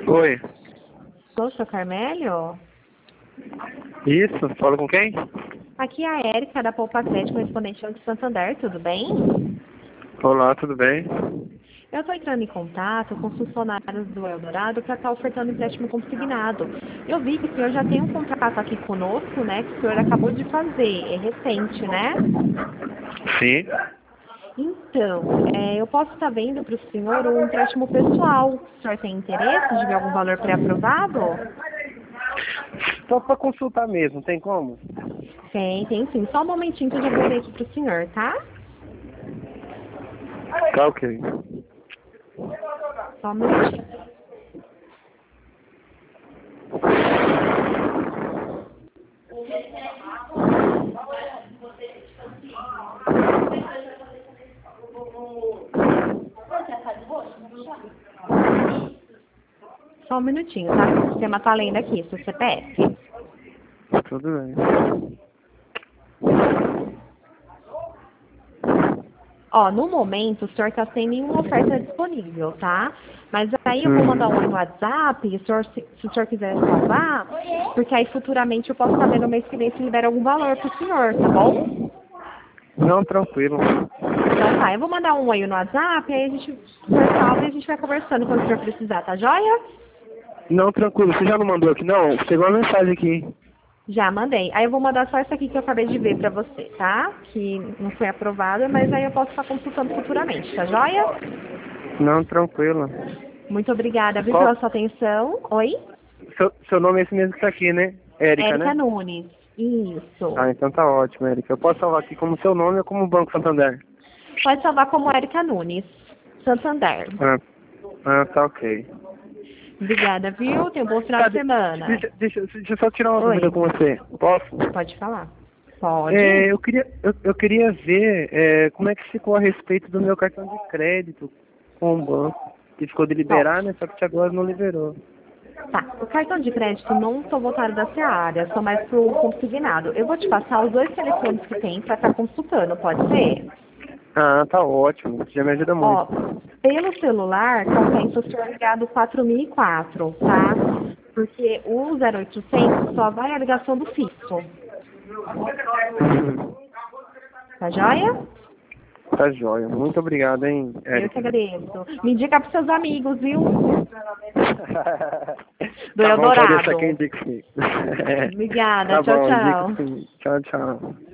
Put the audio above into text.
Oi. Sou seu Carmélio? Isso, fala com quem? Aqui é a Érica da Poupa 7, correspondente ao de Santander, tudo bem? Olá, tudo bem? Eu estou entrando em contato com os funcionários do Eldorado para estar ofertando empréstimo consignado. Eu vi que o senhor já tem um contrato aqui conosco, né, que o senhor acabou de fazer, é recente, né? Sim. Então, eu posso estar vendo para o senhor um empréstimo pessoal. O senhor tem interesse de ver algum valor pré-aprovado? Só para consultar mesmo, tem como? Tem sim. Só um momentinho que eu já vou ver aqui para o senhor, tá? Tá ok. Só um minutinho. Só um minutinho, tá? O sistema tá lendo aqui, seu CPF. Tudo bem. Ó, no momento, o senhor tá sem nenhuma oferta disponível, tá? Mas aí eu vou mandar um oi no WhatsApp, e se o senhor quiser salvar, porque aí futuramente eu posso saber no mês que vem se libera algum valor pro senhor, tá bom? Não, tranquilo. Então tá, eu vou mandar um oi no WhatsApp, aí a gente salva e a gente vai conversando quando o senhor precisar, tá joia? Não, tranquilo. Você já não mandou aqui, não? Chegou uma mensagem aqui. Já mandei. Aí eu vou mandar só essa aqui que eu acabei de ver pra você, tá? Que não foi aprovada, mas aí eu posso estar consultando futuramente, tá joia? Não, tranquilo. Muito obrigada, viu, Qual? pela sua atenção. Oi? Seu nome é esse mesmo que tá aqui, né? Érica, Érica né? Nunes. Isso. Ah, então tá ótimo, Érica. Eu posso salvar aqui como seu nome ou como Banco Santander? Pode salvar como Érica Nunes. Santander. Tá ok. Obrigada, viu? Tenha um bom final Tá, de semana. deixa eu só tirar uma dúvida Oi. com você. Posso? Pode falar. Pode? Eu queria ver como é que ficou a respeito do meu cartão de crédito com o banco. Que ficou de liberar, né? Só que agora não liberou. Tá. O cartão de crédito não sou voltado da Seara, sou mais pro consignado. Eu vou te passar os 2 telefones que tem pra estar consultando, pode ser? Ah, tá ótimo. Já me ajuda muito. Ó, pelo celular, compensa o senhor ligar do 4004, tá? Porque o 0800 só vai a ligação do fixo. Tá joia? Tá jóia. Muito obrigado, hein, Eu que Érica. agradeço. Me indica pros seus amigos, viu? Do Tá bom, pode Eldorado. deixar quem indica sim. Obrigada. Tá Tchau, bom, indica tchau. sim. Tchau, tchau.